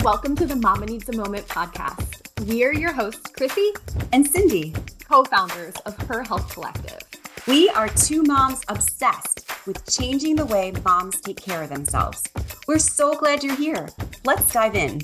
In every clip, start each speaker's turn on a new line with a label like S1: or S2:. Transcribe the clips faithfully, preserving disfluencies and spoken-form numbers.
S1: Welcome to the Mama Needs a Moment podcast. We are your hosts, Chrissy
S2: and Cindy,
S1: co-founders of Her Health Collective.
S2: We are two moms obsessed with changing the way moms take care of themselves. We're so glad you're here. Let's dive in.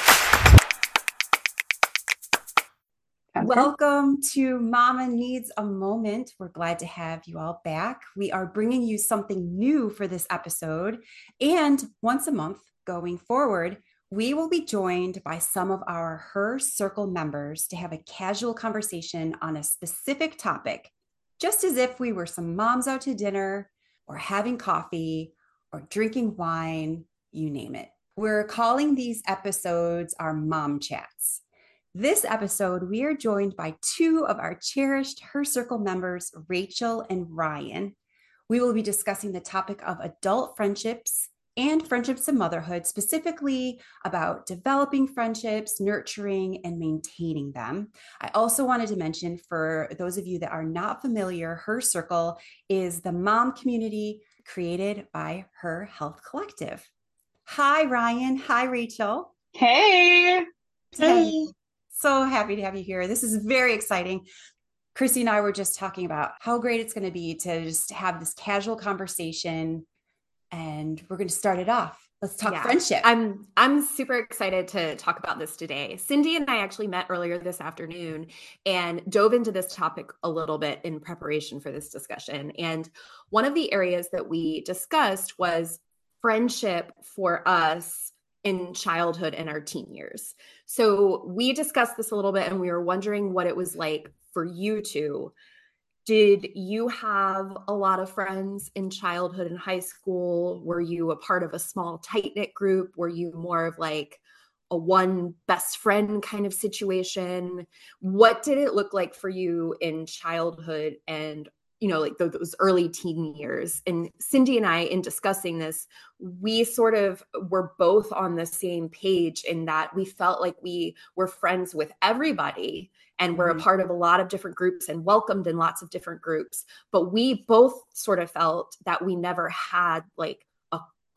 S2: Okay. Welcome to Mama Needs a Moment. We're glad to have you all back. We are bringing you something new for this episode. And once a month going forward, we will be joined by some of our Her Circle members to have a casual conversation on a specific topic, just as if we were some moms out to dinner or having coffee or drinking wine, you name it. We're calling these episodes our Mom Chats. This episode, we are joined by two of our cherished Her Circle members, Rachel and Ryan. We will be discussing the topic of adult friendships and friendships and motherhood, specifically about developing friendships, nurturing, and maintaining them. I also wanted to mention, for those of you that are not familiar, Her Circle is the mom community created by Her Health Collective. Hi, Ryan. Hi, Rachel.
S3: Hey.
S2: Hey. So happy to have you here. This is very exciting. Chrissy and I were just talking about how great it's going to be to just have this casual conversation, and we're going to start it off. Let's talk
S1: yeah.
S2: friendship.
S1: I'm I'm super excited to talk about this today. Cindy and I actually met earlier this afternoon and dove into this topic a little bit in preparation for this discussion. And one of the areas that we discussed was friendship for us in childhood and our teen years. So we discussed this a little bit and we were wondering what it was like for you two. Did you have a lot of friends in childhood and high school? Were you a part of a small tight-knit group? Were you more of like a one best friend kind of situation? What did it look like for you in childhood and, you know, like those early teen years? And Cindy and I, in discussing this, we sort of were both on the same page in that we felt like we were friends with everybody and we're mm-hmm. a part of a lot of different groups and welcomed in lots of different groups. But we both sort of felt that we never had like a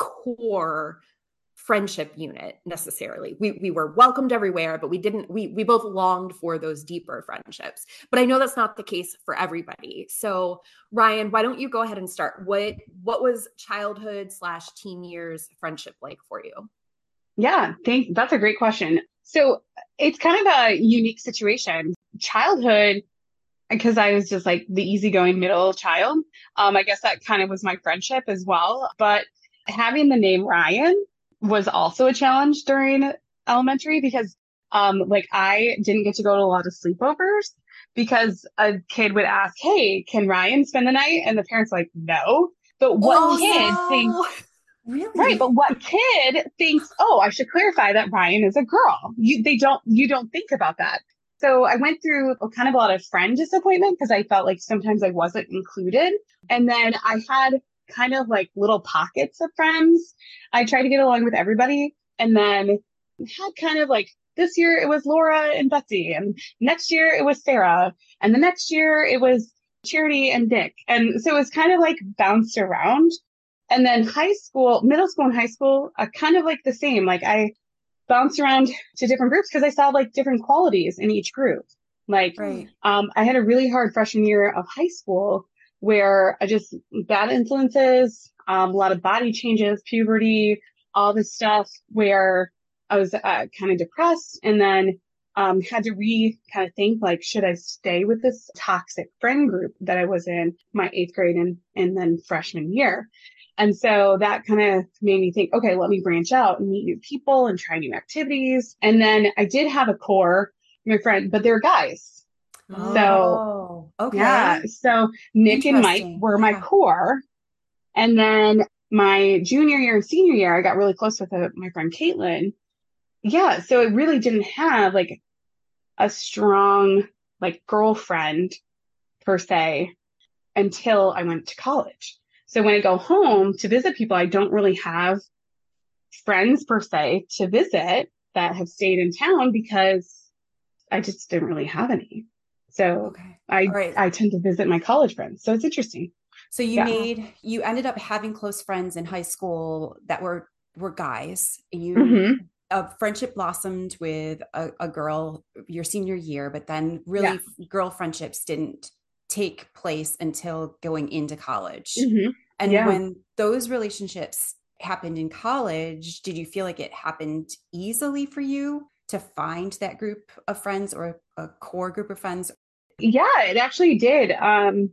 S1: core friendship unit necessarily. We we were welcomed everywhere, but we didn't, we we both longed for those deeper friendships. But I know that's not the case for everybody. So Ryan, why don't you go ahead and start? What what was childhood slash teen years friendship like for you?
S3: Yeah, thank, that's a great question. So it's kind of a unique situation. Childhood, because I was just like the easygoing middle child. Um, I guess that kind of was my friendship as well. But having the name Ryan was also a challenge during elementary because um, like I didn't get to go to a lot of sleepovers because a kid would ask, hey, can Ryan spend the night? And the parents were like, no. But what
S2: oh,
S3: kid
S2: no.
S3: thinks,
S2: really?
S3: Right. But what kid thinks, oh, I should clarify that Ryan is a girl. You, they don't, you don't think about that. So I went through kind of a lot of friend disappointment because I felt like sometimes I wasn't included. And then I had kind of like little pockets of friends. I tried to get along with everybody. And then had kind of like this year it was Laura and Betsy. And next year it was Sarah. And the next year it was Charity and Dick. And so it was kind of like bounced around. And then high school, middle school and high school, uh, kind of like the same. Like I bounced around to different groups because I saw like different qualities in each group. Like
S2: right.
S3: um, I had a really hard freshman year of high school where I just bad influences, um, a lot of body changes, puberty, all this stuff where I was uh, kind of depressed and then um, had to re kind of think like, should I stay with this toxic friend group that I was in my eighth grade and, and then freshman year? And so that kind of made me think, okay, let me branch out and meet new people and try new activities. And then I did have a core, my friend, but they're guys.
S2: Oh,
S3: so,
S2: okay.
S3: Yeah. So Nick and Mike were my
S2: yeah.
S3: core. And then my junior year and senior year, I got really close with a, my friend Caitlin. Yeah. So it really didn't have like a strong like girlfriend per se until I went to college. So when I go home to visit people, I don't really have friends per se to visit that have stayed in town because I just didn't really have any. So
S2: okay.
S3: I,
S2: right.
S3: I tend to visit my college friends. So it's interesting.
S2: So you
S3: Yeah.
S2: made, you ended up having close friends in high school that were, were guys. And you
S3: Mm-hmm.
S2: a friendship blossomed with a, a girl your senior year, but then really
S3: Yeah.
S2: girl friendships didn't take place until going into college.
S3: Mm-hmm.
S2: And
S3: Yeah.
S2: when those relationships happened in college, did you feel like it happened easily for you to find that group of friends or a core group of friends?
S3: Yeah, it actually did. Um,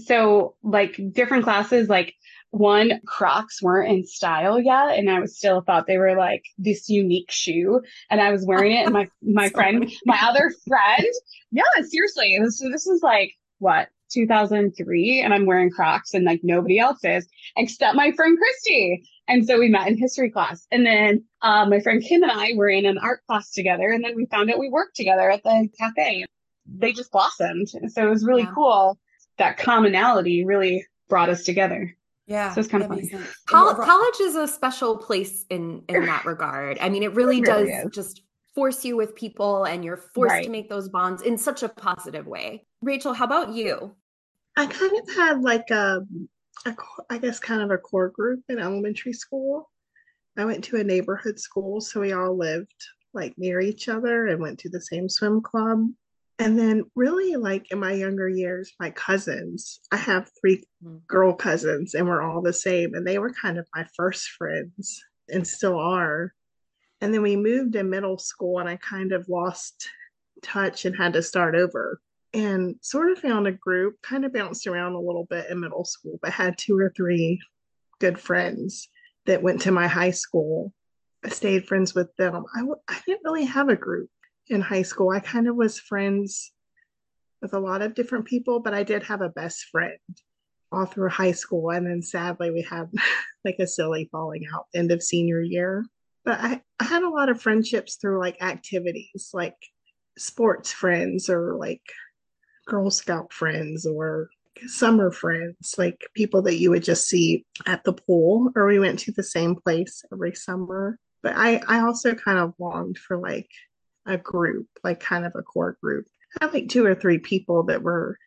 S3: so like different classes, like one Crocs weren't in style yet, and I was still thought they were like this unique shoe, and I was wearing it, and my my
S2: So
S3: friend,
S2: funny.
S3: my other friend, yeah, seriously, it was, so this is like what two thousand three, and I'm wearing Crocs, and like nobody else is except my friend Christy. And so we met in history class, and then um, my friend Kim and I were in an art class together, and then we found out we worked together at the cafe. They just blossomed. So it was really
S1: Yeah.
S3: cool. That commonality really brought us together.
S2: Yeah,
S3: So it's kind of
S2: that
S3: funny.
S2: makes sense.
S1: Col- college is a special place in in that regard. I mean, it really
S3: It really
S1: does
S3: is.
S1: just force you with people, and you're forced to
S3: Right.
S1: make those bonds in such a positive way. Rachel, how about you?
S4: I kind of had like a, a, co- I guess, kind of a core group in elementary school. I went to a neighborhood school, so we all lived like near each other and went to the same swim club. And then, really, like in my younger years, my cousins, I have three
S1: Mm.
S4: girl cousins, and we're all the same. And they were kind of my first friends and still are. And then we moved in middle school, and I kind of lost touch and had to start over and sort of found a group, kind of bounced around a little bit in middle school, but had two or three good friends that went to my high school. I stayed friends with them. I w- I didn't really have a group in high school. I kind of was friends with a lot of different people, but I did have a best friend all through high school. And then sadly, we had like a silly falling out end of senior year. But I, I had a lot of friendships through like activities, like sports friends or like Girl Scout friends or summer friends, like people that you would just see at the pool, or we went to the same place every summer. But I, I also kind of longed for like a group, like kind of a core group. I had like two or three people that were,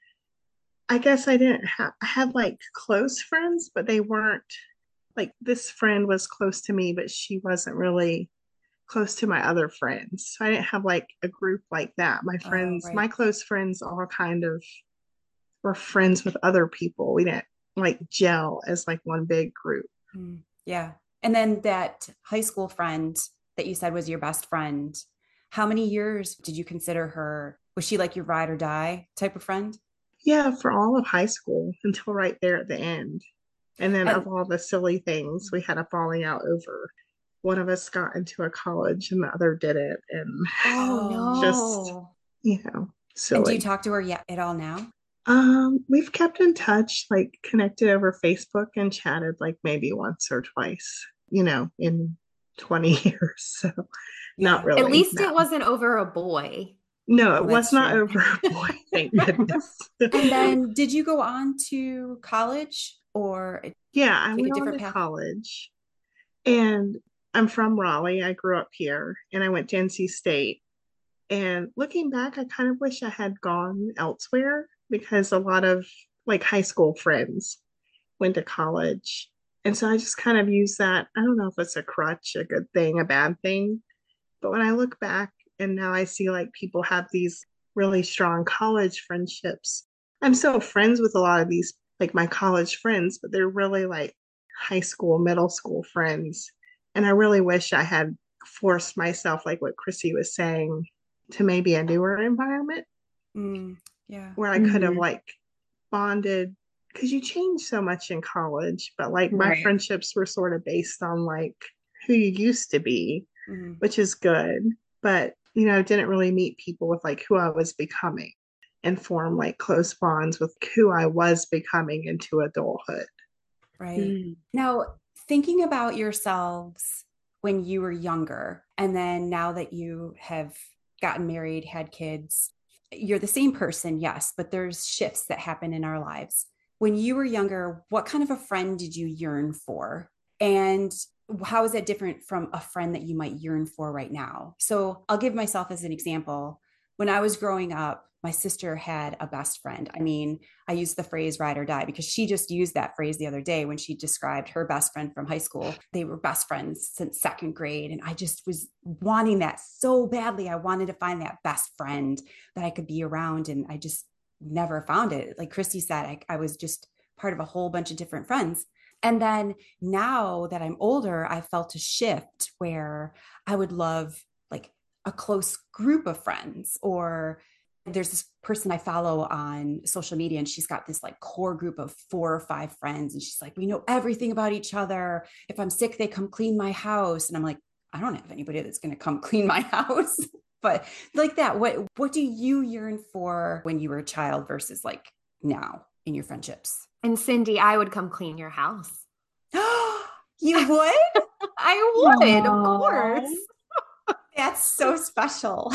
S4: I guess I didn't have, I had like close friends, but they weren't like this friend was close to me, but she wasn't really close to my other friends. So I didn't have like a group like that. My
S2: Oh,
S4: friends,
S2: right.
S4: my close friends all kind of were friends with other people. We didn't like gel as like one big group.
S2: Mm, yeah. And then that high school friend that you said was your best friend, how many years did you consider her? Was she like your ride or die type of friend?
S4: Yeah, for all of high school until right there at the end. And then
S2: And
S4: of all the silly things we had a falling out over. One of us got into a college and the other didn't. And
S1: Oh
S2: oh,
S4: just,
S1: no.
S4: you know,
S2: and do you
S4: silly.
S2: talk to her yet at all now?
S4: Um, we've kept in touch, like connected over Facebook and chatted like maybe once or twice, you know, in twenty years. So not
S2: Yeah.
S1: At
S4: really.
S1: least it
S4: No.
S1: wasn't over a boy.
S4: No,
S2: Oh,
S4: it was
S2: that's
S4: not
S2: true.
S4: over a boy, thank goodness.
S2: And then did you go on to college or
S4: Yeah, I
S2: take a
S4: went on
S2: different
S4: to
S2: path?
S4: college and I'm from Raleigh. I grew up here and I went to N C State. And looking back, I kind of wish I had gone elsewhere because a lot of like high school friends went to college. And so I just kind of use that. I don't know if it's a crutch, a good thing, a bad thing. But when I look back and now I see like people have these really strong college friendships, I'm still friends with a lot of these, like my college friends, but they're really like high school, middle school friends. And I really wish I had forced myself, like what Chrissy was saying, to maybe a newer environment
S2: Mm, yeah.
S4: where I could have
S3: Mm-hmm.
S4: like bonded because you change so much in college, but like my
S3: Right.
S4: friendships were sort of based on like who you used to be,
S2: Mm,
S4: which is good. But, you know, didn't really meet people with like who I was becoming and form like close bonds with who I was becoming into adulthood.
S2: right.
S3: Mm.
S2: Now, thinking about yourselves when you were younger, and then now that you have gotten married, had kids, you're the same person, yes, but there's shifts that happen in our lives. When you were younger, what kind of a friend did you yearn for? And how is that different from a friend that you might yearn for right now? So I'll give myself as an example. when I was growing up, my sister had a best friend. I mean, I use the phrase ride or die because she just used that phrase the other day when she described her best friend from high school. They were best friends since second grade. And I just was wanting that so badly. I wanted to find that best friend that I could be around. And I just never found it. Like Christy said, I, I was just part of a whole bunch of different friends. And then now that I'm older, I felt a shift where I would love like a close group of friends, or there's this person I follow on social media and she's got this like core group of four or five friends. And she's like, we know everything about each other. If I'm sick, they come clean my house. And I'm like, I don't have anybody that's going to come clean my house. But like that, what, what do you yearn for when you were a child versus like now in your friendships?
S1: And Cindy, I would come clean your house.
S2: You would?
S1: I would,
S3: Aww.
S1: Of course.
S2: That's so special.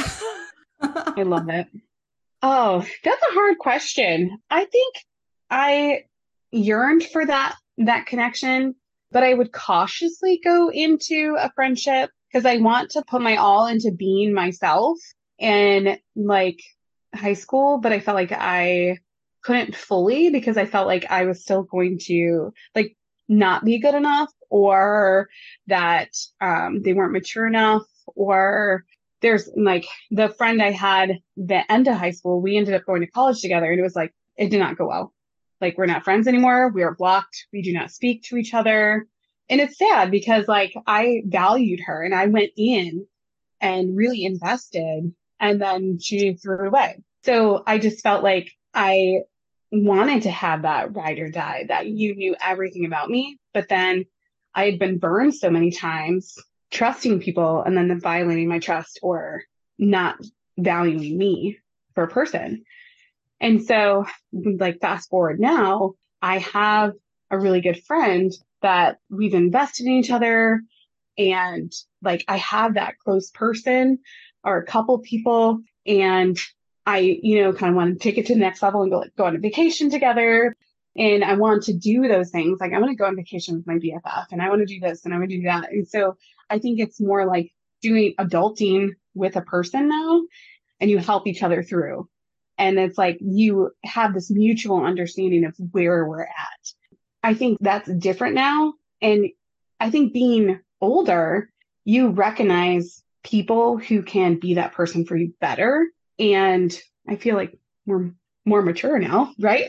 S3: I love it. Oh, that's a hard question. I think I yearned for that that connection, but I would cautiously go into a friendship because I want to put my all into being myself in like high school, but I felt like I couldn't fully because I felt like I was still going to like not be good enough, or that um, they weren't mature enough, or there's like the friend I had the end of high school, we ended up going to college together, and it was like, it did not go well. Like, we're not friends anymore. We are blocked. We do not speak to each other. And it's sad because like I valued her and I went in and really invested, and then she threw it away. So I just felt like I wanted to have that ride or die, that you knew everything about me, but then I had been burned so many times trusting people and then them violating my trust or not valuing me for a person. And so like fast forward now, I have a really good friend that we've invested in each other. And like, I have that close person or a couple people, and I, you know, kind of want to take it to the next level and go, like, go on a vacation together. And I want to do those things. Like, I want to go on vacation with my B F F, and I want to do this and I want to do that. And so I think it's more like doing adulting with a person now, and you help each other through. And it's like you have this mutual understanding of where we're at. I think that's different now. And I think being older, you recognize people who can be that person for you better. And I feel like we're more mature now, right?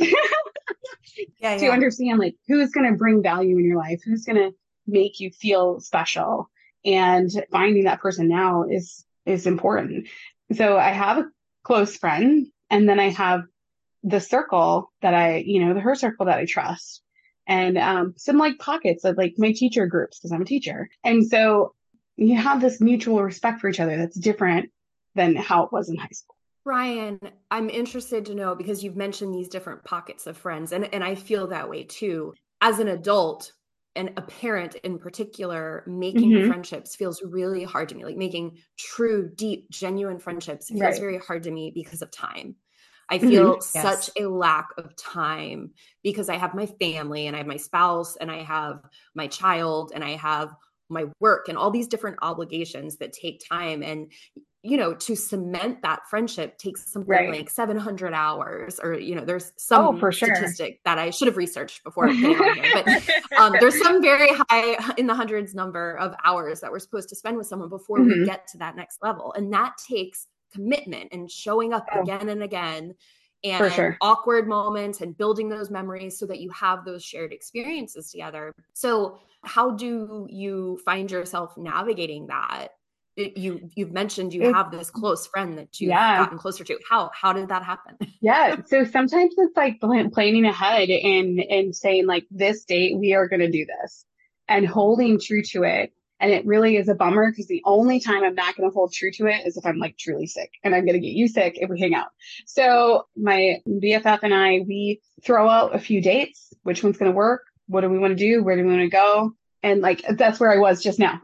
S2: Yeah,
S3: to
S2: yeah.
S3: understand like who's going to bring value in your life, who's going to make you feel special, and finding that person now is is important. So I have a close friend, and then I have the circle that I, you know, the her circle that I trust, and um, some like pockets of like my teacher groups because I'm a teacher, and so you have this mutual respect for each other that's different than how it was in high school.
S1: Ryan, I'm interested to know, because you've mentioned these different pockets of friends, and, and I feel that way too. As an adult and a parent in particular, making
S3: Mhm.
S1: friendships feels really hard to me. Like making true, deep, genuine friendships feels
S3: Right.
S1: very hard to me because of time. I
S3: Mhm.
S1: feel
S2: Yes.
S1: such a lack of time because I have my family and I have my spouse and I have my child and I have my work and all these different obligations that take time. And, you know, to cement that friendship takes something
S3: Right.
S1: like seven hundred hours, or, you know, there's
S3: Oh,
S1: some
S3: for sure.
S1: statistic that I should have researched before getting on here, but um, there's some very high in the hundreds number of hours that we're supposed to spend with someone before we
S3: Mhm.
S1: get to that next level. And that takes commitment and showing up
S3: Oh.
S1: again and again,
S3: For
S1: and
S3: sure.
S1: awkward moments and building those memories so that you have those shared experiences together. So how do you find yourself navigating that? It, you, you've mentioned you
S3: It-
S1: have this close friend that you've
S3: Yeah.
S1: gotten closer to. How, how did that happen?
S3: Yeah. So sometimes it's like plan- planning ahead and, and saying like, this date, we are going to do this, and holding true to it. And it really is a bummer because the only time I'm not going to hold true to it is if I'm like truly sick, and I'm going to get you sick if we hang out. So my B F F and I, we throw out a few dates. Which one's going to work? What do we want to do? Where do we want to go? And like, that's where I was just now.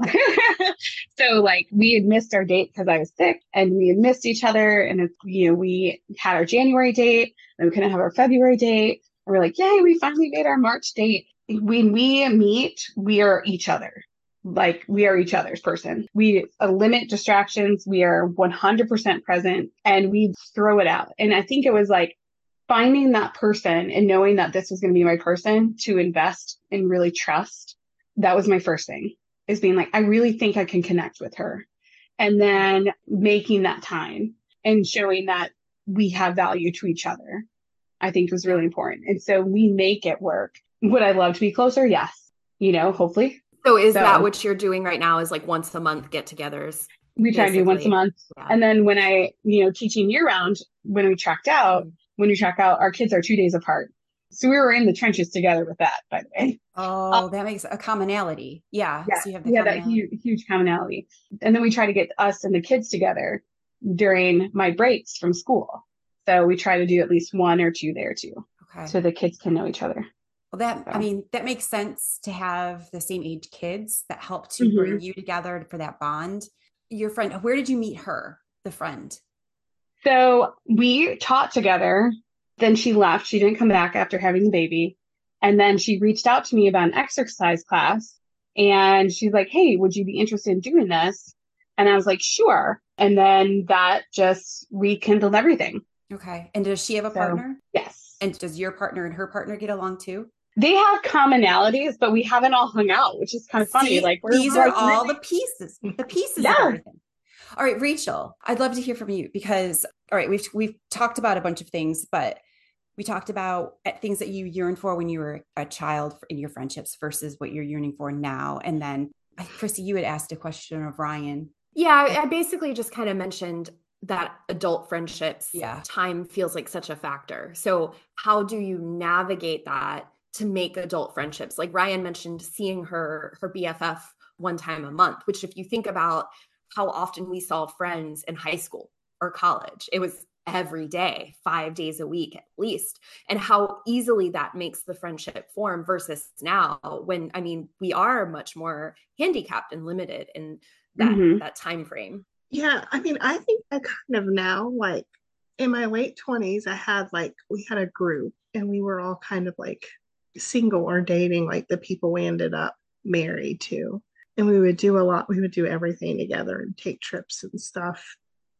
S3: So like we had missed our date because I was sick, and we had missed each other. And it's, you know, we had our January date and we couldn't have our February date. And we're like, yay, we finally made our March date. When we meet, we are each other. like we are each other's person. We limit distractions. We are one hundred percent present and we throw it out. And I think it was like finding that person and knowing that this was going to be my person to invest and really trust. That was my first thing, is being like, I really think I can connect with her. And then making that time and showing that we have value to each other, I think was really important. And so we make it work. Would I love to be closer? Yes. You know, hopefully.
S1: So is
S3: So-
S1: that what you're doing right now, is like once a month get-togethers?
S3: We try to do once a
S1: basically?
S3: month.
S1: Yeah.
S3: And then when I, you know, teaching year round, when we tracked out,
S1: Mm.
S3: when we track out, our kids are two days apart. So we were in the trenches together with that, by the way.
S2: Oh, that makes a commonality. Yeah.
S3: Yeah,
S2: So you have the
S3: yeah, that
S2: commonality.
S3: huge, huge commonality. And then we try to get us and the kids together during my breaks from school. So we try to do at least one or two there too,
S2: Okay.
S3: so the kids can know each other.
S2: Well, that, I
S3: So-
S2: mean, that makes sense to have the same age kids that help to
S3: Mhm.
S2: bring you together for that bond. Your friend, where did you meet her, the friend?
S3: So we taught together. Then she left. She didn't come back after having the baby. And then she reached out to me about an exercise class. And she's like, hey, would you be interested in doing this? And I was like, sure. And then that just rekindled everything.
S2: Okay. And does she have a
S3: So-
S2: partner?
S3: Yes.
S2: And does your partner and her partner get along too?
S3: They have commonalities, but we haven't all hung out, which is kind of funny.
S2: See,
S3: Like we're
S2: these are
S3: like
S2: all
S3: really-
S2: the pieces, the pieces
S3: Yeah.
S2: of everything. All right, Rachel, I'd love to hear from you because, all right, we've we've talked about a bunch of things, but we talked about things that you yearned for when you were a child in your friendships versus what you're yearning for now. And then, Chrissy, you had asked a question of Ryan.
S1: Yeah, I I basically just kind of mentioned that adult friendships,
S2: Yeah.
S1: time feels like such a factor. So how do you navigate that to make adult friendships? Like Ryan mentioned, seeing her her B F F one time a month, which if you think about how often we saw friends in high school or college, it was every day, five days a week at least, and how easily that makes the friendship form versus now when, I mean, we are much more handicapped and limited in that,
S3: Mhm.
S1: that time frame.
S4: Yeah, I mean, I think I kind of now, like in my late twenties, I had like, we had a group and we were all kind of like single or dating, like the people we ended up married to. And we would do a lot, we would do everything together and take trips and stuff.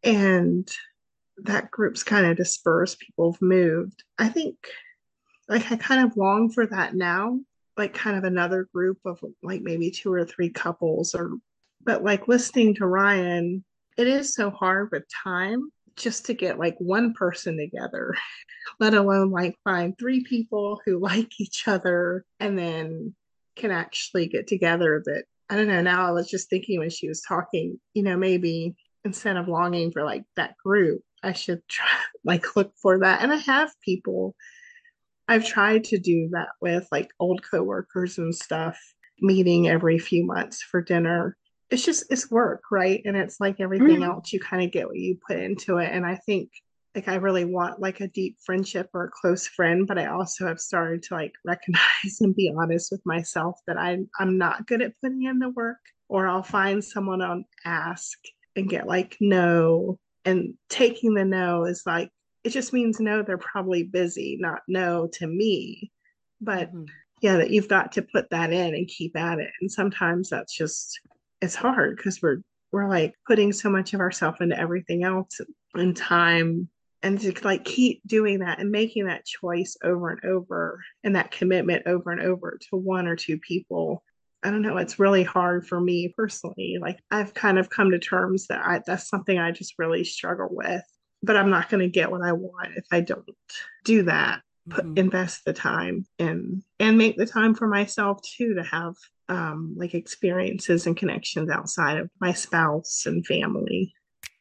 S4: And that group's kind of dispersed. People have moved. I think like I kind of long for that now, like kind of another group of like maybe two or three couples or, but like listening to Ryan, it is so hard with time just to get like one person together, let alone like find three people who like each other and then can actually get together. That I don't know. Now I was just thinking when she was talking, you know, maybe instead of longing for like that group, I should try like look for that. And I have people I've tried to do that with, like old coworkers and stuff, meeting every few months for dinner. It's just, it's work, right? And it's like everything
S3: Mhm.
S4: else, you kind of get what you put into it. And I think like I really want like a deep friendship or a close friend, but I also have started to like recognize and be honest with myself that I I'm not good at putting in the work, or I'll find someone on ask and get like no, and taking the no is like, it just means no, they're probably busy, not no to me. But
S1: Mhm.
S4: yeah, that you've got to put that in and keep at it. And sometimes that's just, it's hard because we're we're like putting so much of ourselves into everything else and time, and to like keep doing that and making that choice over and over and that commitment over and over to one or two people. I don't know, it's really hard for me personally. Like I've kind of come to terms that I, that's something I just really struggle with, but I'm not going to get what I want if I don't do that. Put,
S2: Mhm.
S4: invest the time and and make the time for myself too, to have um like experiences and connections outside of my spouse and family.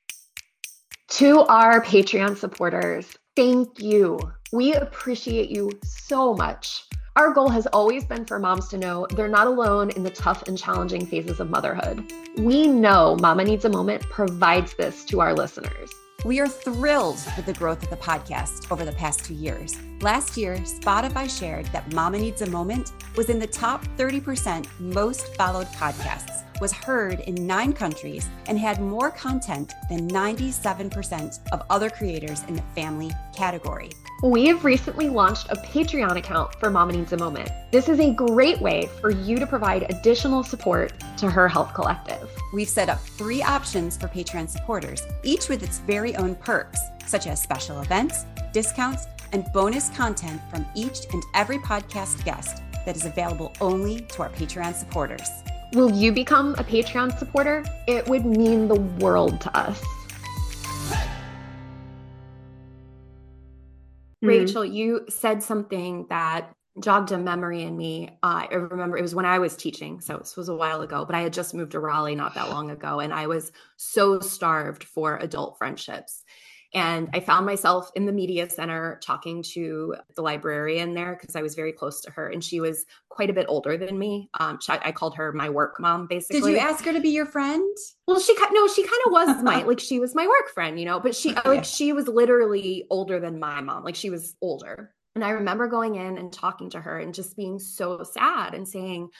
S1: To our Patreon supporters, thank you. We appreciate you so much. Our goal has always been for moms to know they're not alone in the tough and challenging phases of motherhood. We know Mama Needs a Moment provides this to our listeners.
S2: We are thrilled with the growth of the podcast over the past two years. Last year, Spotify shared that Mama Needs a Moment was in the top thirty percent most followed podcasts, was heard in nine countries, and had more content than ninety-seven percent of other creators in the family category.
S1: We have recently launched a Patreon account for Mama Needs a Moment. This is a great way for you to provide additional support to Her Health Collective.
S2: We've set up three options for Patreon supporters, each with its very own perks, such as special events, discounts, and bonus content from each and every podcast guest that is available only to our Patreon supporters.
S1: Will you become a Patreon supporter? It would mean the world to us. Rachel, you said something that jogged a memory in me. Uh, I remember it was when I was teaching, so this was a while ago, but I had just moved to Raleigh not that long ago, and I was so starved for adult friendships. And I found myself in the media center talking to the librarian there because I was very close to her, and she was quite a bit older than me. Um, she, I called her my work mom, basically.
S2: Did you ask her to be your friend?
S1: Well, she no, she kind of was my like she was my work friend, you know. But she like she was literally older than my mom. Like she was older, and I remember going in and talking to her and just being so sad and saying,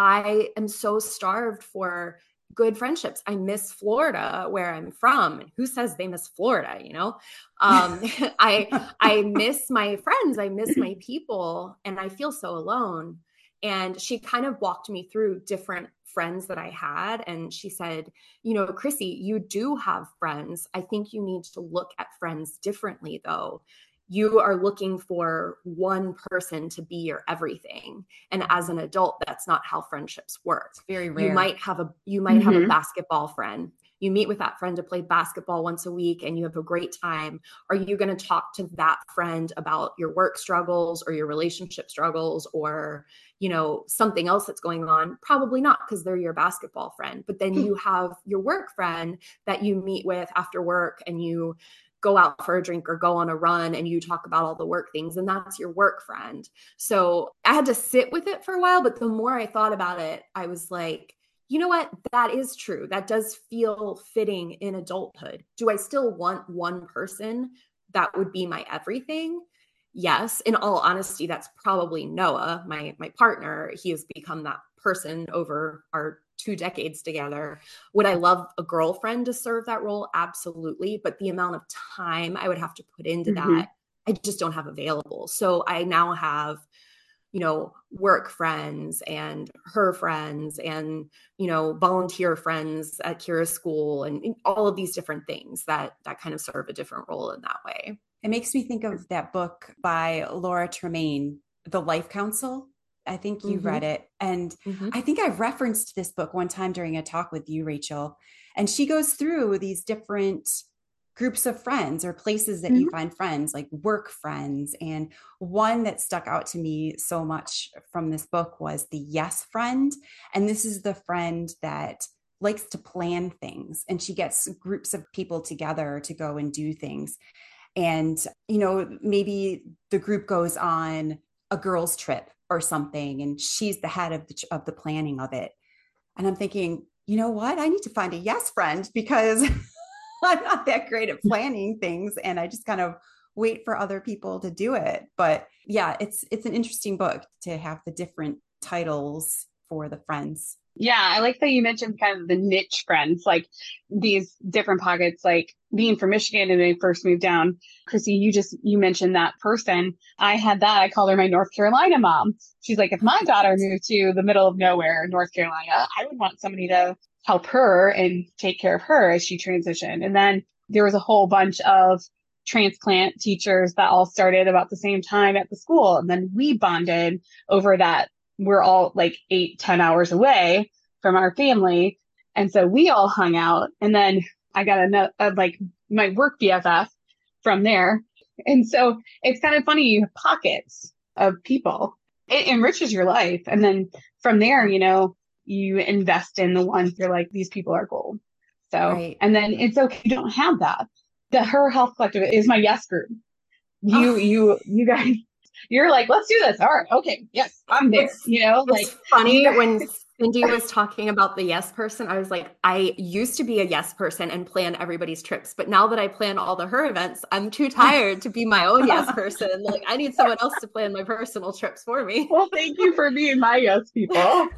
S1: "I am so starved for good friendships. I miss Florida where I'm from." And who says they miss Florida, you know? Um, I, I miss my friends. I miss my people, and I feel so alone. And she kind of walked me through different friends that I had. And she said, you know, Chrissy, you do have friends. I think you need to look at friends differently though. You are looking for one person to be your everything. And as an adult, that's not how friendships work.
S2: It's very rare.
S1: You might have a, you might
S3: Mm-hmm.
S1: have a basketball friend. You meet with that friend to play basketball once a week and you have a great time. Are you going to talk to that friend about your work struggles or your relationship struggles or, you know, something else that's going on? Probably not, because they're your basketball friend. But then you have your work friend that you meet with after work and you go out for a drink or go on a run and you talk about all the work things, and that's your work friend. So I had to sit with it for a while, but the more I thought about it, I was like, you know what? That is true. That does feel fitting in adulthood. Do I still want one person that would be my everything? Yes. In all honesty, that's probably Noah, my my partner. He has become that person over our two decades together. Would I love a girlfriend to serve that role? Absolutely. But the amount of time I would have to put into
S3: Mm-hmm.
S1: that, I just don't have available. So I now have, you know, work friends and her friends and, you know, volunteer friends at Kira's school and all of these different things that, that kind of serve a different role in that way.
S2: It makes me think of that book by Laura Tremaine, The Life Council. I think you
S1: Mm-hmm.
S2: read it. And
S1: Mm-hmm.
S2: I think I've referenced this book one time during a talk with you, Rachel. And she goes through these different groups of friends or places that
S3: Mhm.
S2: you find friends, like work friends. And one that stuck out to me so much from this book was the yes friend. And this is the friend that likes to plan things. And she gets groups of people together to go and do things. And, you know, maybe the group goes on a girls' trip or something, and she's the head of the, of the planning of it. And I'm thinking, you know what? I need to find a yes friend because I'm not that great at planning things. And I just kind of wait for other people to do it. But yeah, it's, it's an interesting book to have the different titles for the friends.
S3: Yeah, I like that you mentioned kind of the niche friends, like these different pockets, like being from Michigan and they first moved down. Chrissy, you just, you mentioned that person. I had that. I called her my North Carolina mom. She's like, if my daughter moved to the middle of nowhere, North Carolina, I would want somebody to help her and take care of her as she transitioned. And then there was a whole bunch of transplant teachers that all started about the same time at the school. And then we bonded over that. We're all like eight, ten hours away from our family. And so we all hung out. And then I got a, a like my work B F F from there. And so it's kind of funny. You have pockets of people. It enriches your life. And then from there, you know, you invest in the ones you're like, these people are gold. So,
S2: Right.
S3: And then it's okay. You don't have that. The Her Health Collective is my yes group. You,
S2: Oh.
S3: you, you guys, you're like, let's do this. All right. Okay. Yes, I'm there.
S1: It's,
S3: you know, like
S1: it's funny
S3: you guys-
S1: when Cindy was talking about the yes person, I was like, I used to be a yes person and plan everybody's trips. But now that I plan all the her events, I'm too tired to be my own yes person. Like I need someone else to plan my personal trips for me.
S3: Well, thank you for being my yes people.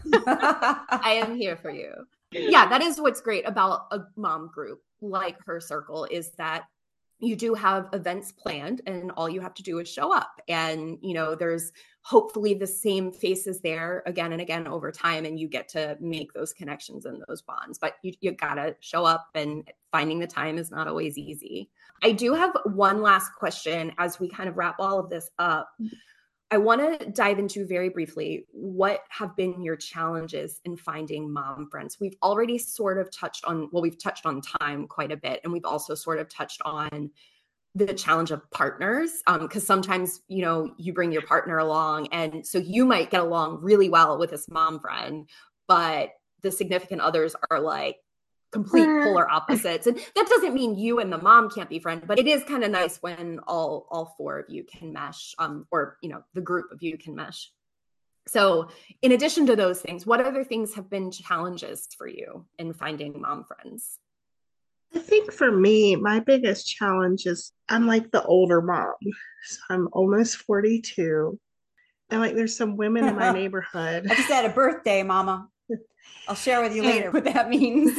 S1: I am here for you. Yeah, that is what's great about a mom group like Her Circle is that you do have events planned and all you have to do is show up. And, you know, there's hopefully the same faces there again and again over time, and you get to make those connections and those bonds. But you, you gotta show up, and finding the time is not always easy. I do have one last question as we kind of wrap all of this up. I want to dive into very briefly, what have been your challenges in finding mom friends? We've already sort of touched on, well, we've touched on time quite a bit. And we've also sort of touched on the challenge of partners. Um, cause sometimes, you know, you bring your partner along, and so you might get along really well with this mom friend, but the significant others are like complete polar opposites. And that doesn't mean you and the mom can't be friends, but it is kind of nice when all all four of you can mesh, um, or, you know, the group of you can mesh. So in addition to those things, what other things have been challenges for you in finding mom friends?
S4: I think for me, my biggest challenge is I'm like the older mom. So I'm almost forty-two. And like there's some women in my neighborhood.
S2: I just had a birthday, Mama. I'll share with you later what that means.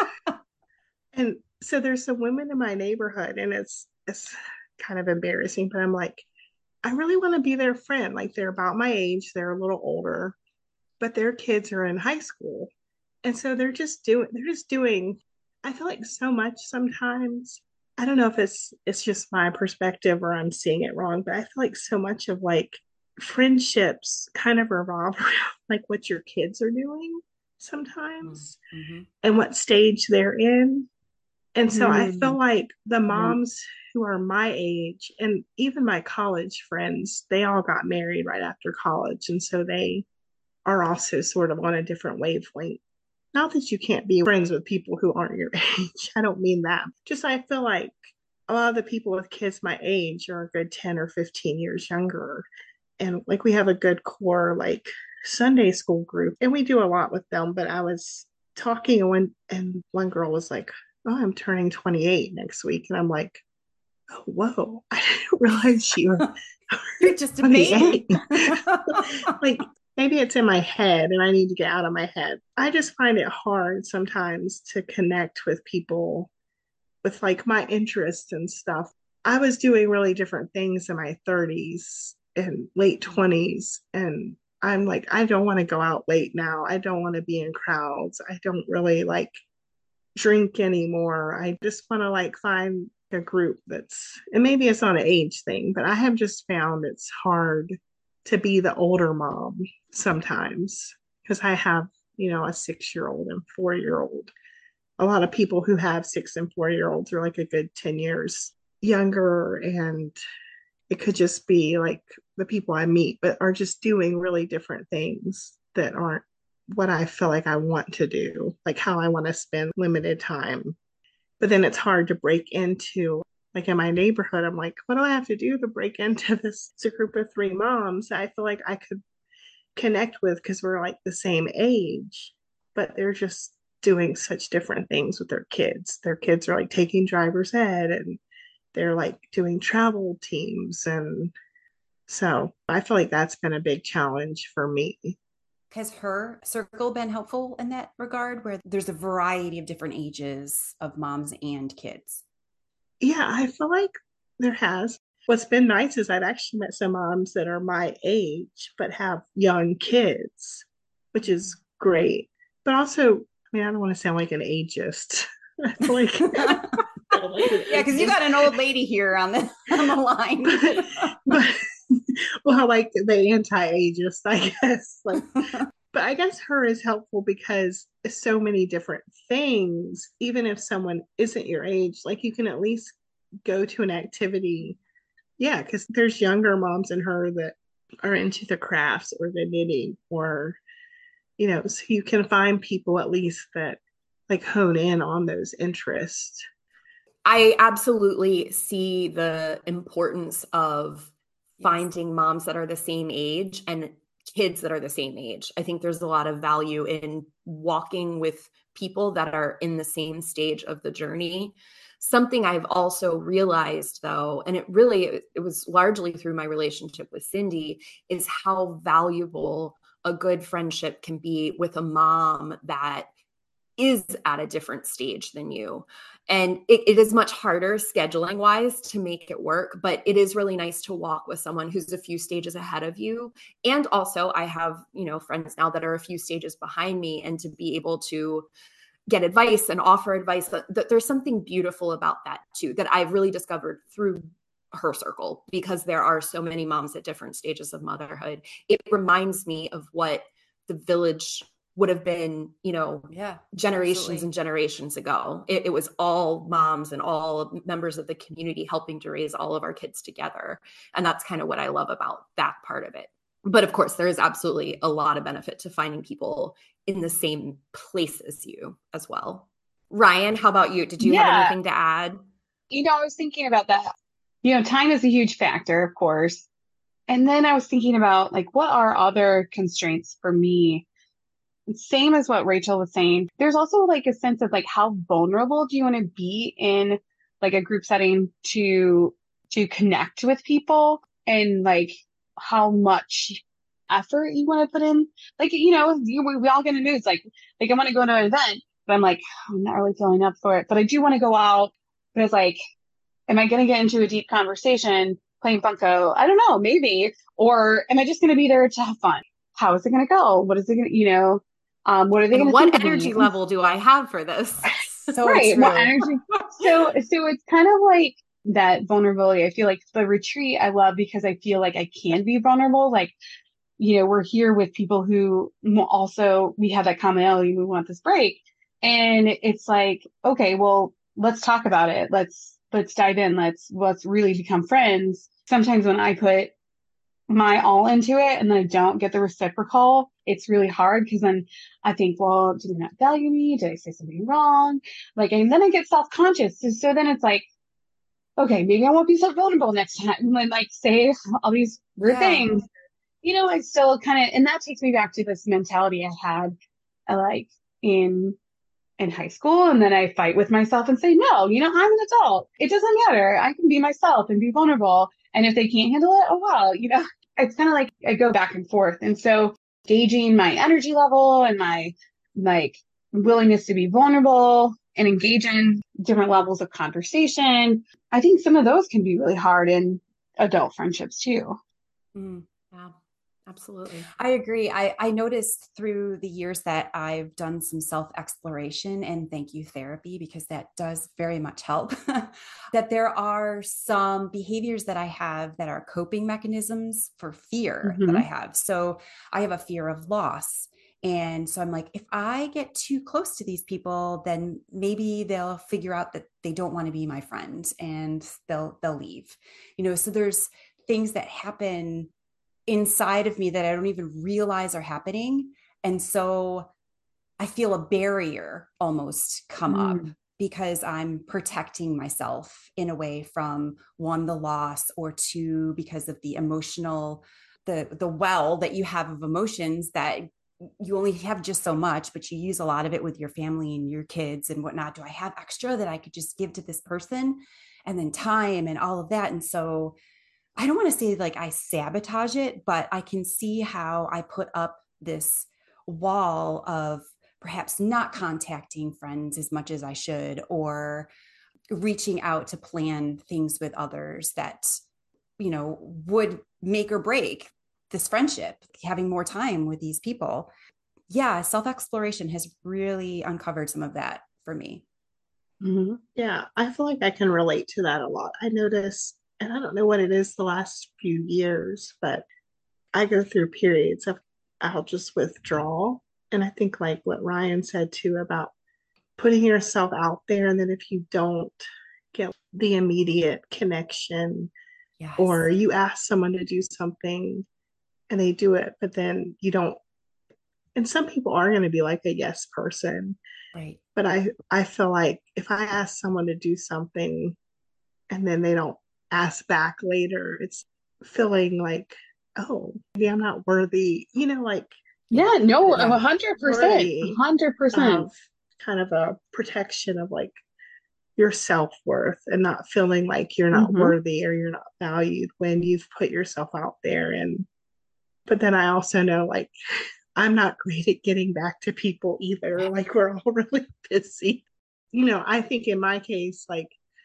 S4: And so there's some women in my neighborhood, and it's it's kind of embarrassing, but I'm like, I really want to be their friend. Like they're about my age, they're a little older, but their kids are in high school. And so they're just doing they're just doing, I feel like so much sometimes. I don't know if it's it's just my perspective or I'm seeing it wrong, but I feel like so much of like friendships kind of revolve around like what your kids are doing sometimes, mm-hmm. and what stage they're in. And so mm-hmm. I feel like the moms mm-hmm. who are my age, and even my college friends, they all got married right after college. And so they are also sort of on a different wavelength. Not that you can't be friends with people who aren't your age. I don't mean that. Just I feel like a lot of the people with kids my age are a good ten or fifteen years younger. And like we have a good core like Sunday school group, and we do a lot with them. But I was talking and one and one girl was like, oh, I'm turning twenty-eight next week. And I'm like, oh, whoa, I didn't realize you were
S2: You're just a baby.
S4: Like maybe it's in my head and I need to get out of my head. I just find it hard sometimes to connect with people with like my interests and stuff. I was doing really different things in my thirties and late twenties, and I'm like, I don't want to go out late now. I don't want to be in crowds. I don't really like drink anymore. I just want to like find a group that's, and maybe it's not an age thing, but I have just found it's hard to be the older mom sometimes because I have, you know, a six-year-old and four-year-old. A lot of people who have six and four-year-olds are like a good ten years younger, and it could just be like the people I meet, but are just doing really different things that aren't what I feel like I want to do, like how I want to spend limited time. But then it's hard to break into, like in my neighborhood, I'm like, what do I have to do to break into this group of three moms I feel like I could connect with because we're like the same age, but they're just doing such different things with their kids. Their kids are like taking driver's ed, and they're like doing travel teams. And so I feel like that's been a big challenge for me.
S2: Has her circle been helpful in that regard, where there's a variety of different ages of moms and kids?
S4: Yeah, I feel like there has. What's been nice is I've actually met some moms that are my age, but have young kids, which is great. But also, I mean, I don't want to sound like an ageist. I feel like...
S2: Yeah, because you got an old lady here on the, on the line.
S4: but, but well, like the anti-ageist, I guess. Like, but I guess her is helpful because so many different things, even if someone isn't your age, like you can at least go to an activity. Yeah, because there's younger moms in her that are into the crafts or the knitting, or, you know, so you can find people at least that like hone in on those interests.
S1: I absolutely see the importance of finding moms that are the same age and kids that are the same age. I think there's a lot of value in walking with people that are in the same stage of the journey. Something I've also realized though, and it really, it was largely through my relationship with Cindy, is how valuable a good friendship can be with a mom that is at a different stage than you. And it, it is much harder scheduling wise to make it work, but it is really nice to walk with someone who's a few stages ahead of you. And also I have, you know, friends now that are a few stages behind me, and to be able to get advice and offer advice, that, that there's something beautiful about that too, that I've really discovered through her circle, because there are so many moms at different stages of motherhood. It reminds me of what the village would have been, you know,
S2: yeah,
S1: generations
S2: absolutely.
S1: and generations ago. It, it was all moms and all members of the community helping to raise all of our kids together. And that's kind of what I love about that part of it. But of course, there is absolutely a lot of benefit to finding people in the same place as you as well. Ryan, how about you? Did you
S3: Yeah.
S1: have anything to add?
S3: You know, I was thinking about that. You know, time is a huge factor, of course. And then I was thinking about, like, what are other constraints for me? Same as what Rachel was saying. There's also like a sense of like, how vulnerable do you want to be in like a group setting to, to connect with people, and like how much effort you want to put in. Like, you know, you, we, we all get in moods. Like, like I want to go to an event, but I'm like, I'm not really feeling up for it, but I do want to go out. But it's like, am I going to get into a deep conversation playing Funko? I don't know, maybe. Or am I just going to be there to have fun? How is it going to go? What is it going to, you know, um, what are they going
S1: And
S3: to
S1: what
S3: think of
S1: energy
S3: me?
S1: level do I have for this?
S2: So
S3: Right.
S2: true.
S3: What energy? So, so it's kind of like that vulnerability. I feel like the retreat I love because I feel like I can be vulnerable. Like, you know, we're here with people who also, we have that commonality. We want this break. And it's like, okay, well, let's talk about it. Let's, let's dive in. Let's, let's really become friends. Sometimes when I put my all into it and then I don't get the reciprocal, it's really hard, because then I think, well, do they not value me? Did I say something wrong? Like, and then I get self-conscious. So, so then it's like, okay, maybe I won't be so vulnerable next time and like say all these weird
S2: Yeah.
S3: things. You know, I still kind of, and that takes me back to this mentality I had uh, like in in high school. And then I fight with myself and say, no, you know, I'm an adult. It doesn't matter. I can be myself and be vulnerable. And if they can't handle it, oh, well, you know, it's kind of like I go back and forth. And so gauging my energy level and my like willingness to be vulnerable and engage in different levels of conversation, I think some of those can be really hard in adult friendships too.
S2: Mm.
S1: Yeah, absolutely.
S2: I agree. I, I noticed through the years that I've done some self-exploration, and thank you therapy, because that does very much help, that there are some behaviors that I have that are coping mechanisms for fear
S3: Mhm.
S2: that I have. So I have a fear of loss. And so I'm like, if I get too close to these people, then maybe they'll figure out that they don't want to be my friend and they'll, they'll leave, you know, so there's things that happen inside of me that I don't even realize are happening. And so I feel a barrier almost come
S3: Mm.
S2: up because I'm protecting myself in a way from, one, the loss, or two, because of the emotional, the, the well that you have of emotions that you only have just so much, but you use a lot of it with your family and your kids and whatnot. Do I have extra that I could just give to this person? And then time and all of that. And so I don't want to say like I sabotage it, but I can see how I put up this wall of perhaps not contacting friends as much as I should, or reaching out to plan things with others that, you know, would make or break this friendship, having more time with these people. Yeah, self-exploration has really uncovered some of that for me.
S3: Mm-hmm.
S4: Yeah, I feel like I can relate to that a lot. I notice, and I don't know what it is the last few years, but I go through periods of I'll just withdraw. And I think like what Ryan said too about putting yourself out there, and then if you don't get the immediate connection,
S2: Yes.
S4: or you ask someone to do something and they do it, but then you don't, and some people are going to be like a yes person.
S2: Right.
S4: But I, I feel like if I ask someone to do something and then they don't ask back later, it's feeling like, oh, maybe I'm not worthy, you know, like
S3: Yeah, no,
S2: Yeah.
S3: a hundred percent,
S4: worthy
S3: a hundred percent.
S4: of kind of a protection of like your self-worth, and not feeling like you're not
S3: Mhm.
S4: worthy or you're not valued when you've put yourself out there. And but then I also know like I'm not great at getting back to people either. Like, we're all really busy. You know, I think in my case, like,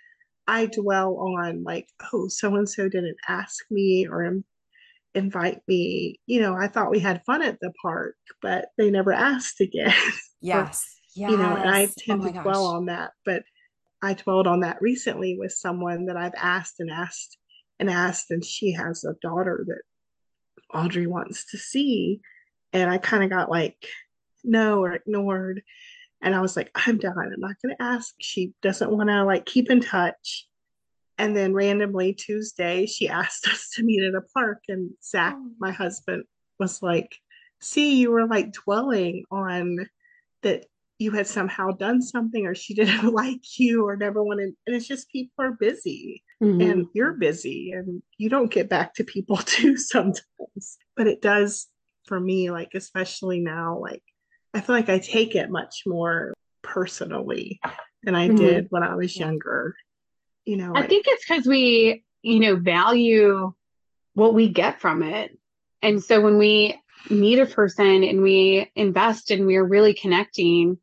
S4: I dwell on like, oh, so-and-so didn't ask me or im- invite me. You know, I thought we had fun at the park, but they never asked again.
S2: Yes.
S4: Or, you know, and I
S2: Yes.
S4: tend
S2: Oh my
S4: to dwell
S2: gosh.
S4: on that. But I dwelled on that recently with someone that I've asked and asked and asked, and she has a daughter that Audrey wants to see. And I kind of got like, no, or ignored. And I was like, I'm done. I'm not going to ask. She doesn't want to like keep in touch. And then randomly Tuesday, she asked us to meet at a park. And Zach,
S1: Oh.
S4: my husband, was like, see, you were like dwelling on that you had somehow done something, or she didn't like you, or never wanted. And it's just people are busy.
S3: Mm-hmm.
S4: And you're busy and you don't get back to people too sometimes. But it does for me, like, especially now, like, I feel like I take it much more personally than I
S3: Mhm.
S4: did when I was
S2: Yeah.
S4: younger. You know,
S3: I
S4: like,
S3: think it's because we, you know, value what we get from it. And so when we meet a person and we invest and we're really connecting,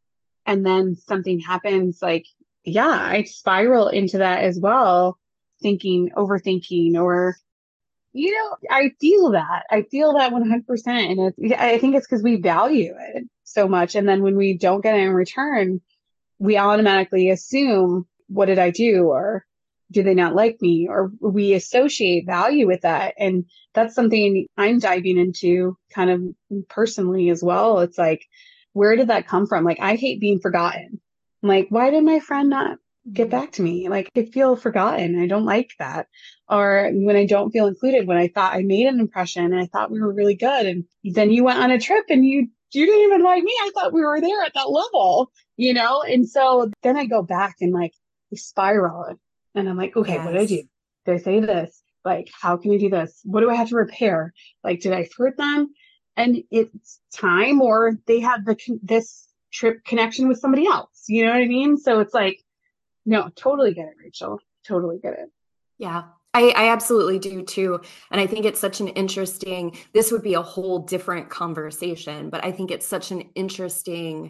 S3: and then something happens, like, yeah, I spiral into that as well, thinking, overthinking, or, you know, I feel that. I feel that one hundred percent. And it's, yeah, I think it's because we value it so much. And then when we don't get it in return, we automatically assume, what did I do? Or do they not like me? Or we associate value with that. And that's something I'm diving into kind of personally as well. It's like, where did that come from? Like, I hate being forgotten. I'm like, why did my friend not get back to me? Like, I feel forgotten. I don't like that. Or when I don't feel included, when I thought I made an impression and I thought we were really good. And then you went on a trip and you, you didn't even like me. I thought we were there at that level, you know? And so then I go back and like spiral and I'm like, okay, what did I do?
S2: Yes.
S3: Did I say this? Like, how can I do this? What do I have to repair? Like, did I hurt them? And it's time, or they have the this trip connection with somebody else. You know what I mean? So it's like, no, totally get it, Rachel. Totally get it.
S1: Yeah, I, I absolutely do too. And I think it's such an interesting, this would be a whole different conversation, but I think it's such an interesting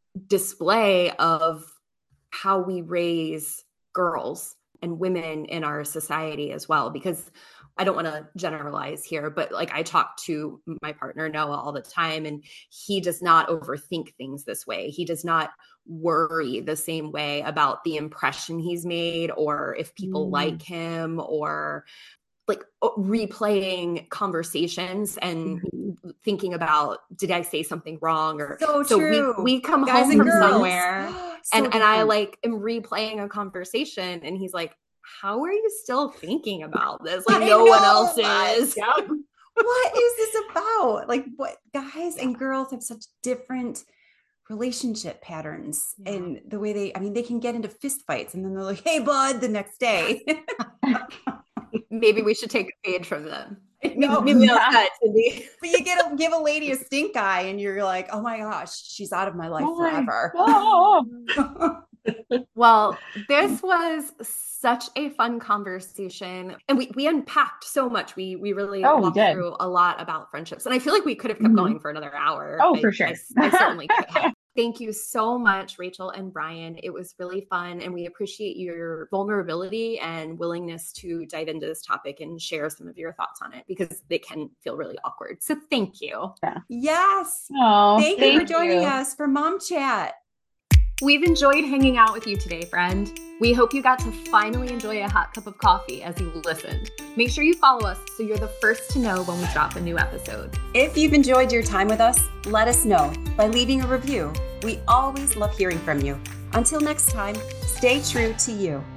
S1: display of how we raise girls and women in our society as well, because I don't want to generalize here, but like, I talk to my partner Noah all the time, and he does not overthink things this way. He does not worry the same way about the impression he's made, or if people
S3: Mm.
S1: like him, or like replaying conversations and
S3: Mhm.
S1: thinking about, did I say something wrong? Or
S2: So
S1: so
S2: true.
S1: we, we come
S2: Guys
S1: home
S2: and
S1: from
S2: girls.
S1: somewhere
S2: So
S1: and, and I
S2: different.
S1: like am replaying a conversation, and he's like, how are you still thinking about this? Like,
S2: I
S1: no one
S2: know,
S1: else
S2: right?
S1: is.
S3: Yep.
S2: What is this about? Like, what guys and girls have such different relationship patterns,
S1: Yeah.
S2: and the way they, I mean, they can get into fist fights and then they're like, hey, bud, the next day.
S1: Maybe we should take a page from them.
S2: No.
S1: Maybe that's that, Cindy.
S2: But you get a, give a lady a stink eye and you're like, oh my gosh, she's out of my life
S3: Why?
S2: forever.
S3: Oh.
S1: Well, this was such a fun conversation, and we, we unpacked so much. We we really
S3: Oh, we
S1: walked
S3: did.
S1: through a lot about friendships, and I feel like we could have kept
S3: Mhm.
S1: going for another hour.
S3: Oh,
S1: I,
S3: for sure.
S1: I, I certainly could have. Thank you so much, Rachel and Brian. It was really fun, and we appreciate your vulnerability and willingness to dive into this topic and share some of your thoughts on it, because it can feel really awkward. So thank you.
S2: Yes.
S3: Oh,
S2: Thank you for joining us for Mom Chat.
S1: We've enjoyed hanging out with you today, friend. We hope you got to finally enjoy a hot cup of coffee as you listened. Make sure you follow us so you're the first to know when we drop a new episode.
S2: If you've enjoyed your time with us, let us know by leaving a review. We always love hearing from you. Until next time, stay true to you.